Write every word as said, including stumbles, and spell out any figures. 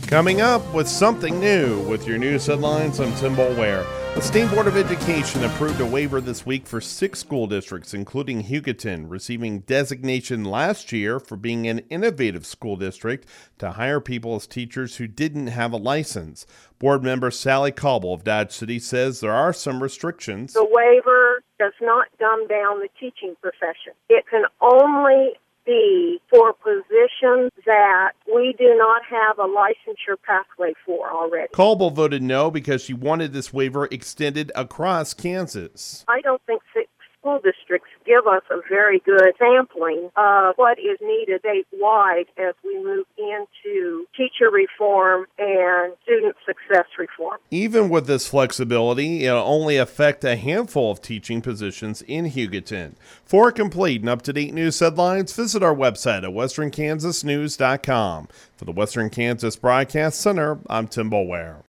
Coming up with something new with your news headlines, I'm Tim Boulware. The State Board of Education approved a waiver this week for six school districts, including Hugoton, receiving designation last year for being an innovative school district to hire people as teachers who didn't have a license. Board member Sally Cauble of Dodge City says there are some restrictions. The waiver does not dumb down the teaching profession. It can only be for positions that we do not have a licensure pathway for already. Cauble voted no because she wanted this waiver extended across Kansas. I don't think six school districts give us a very good sampling of what is needed statewide as we move into teacher reform and student success reform. Even with this flexibility, it'll only affect a handful of teaching positions in Hugoton. For complete and up-to-date news headlines, visit our website at western kansas news dot com. For the Western Kansas Broadcast Center, I'm Tim Boulware.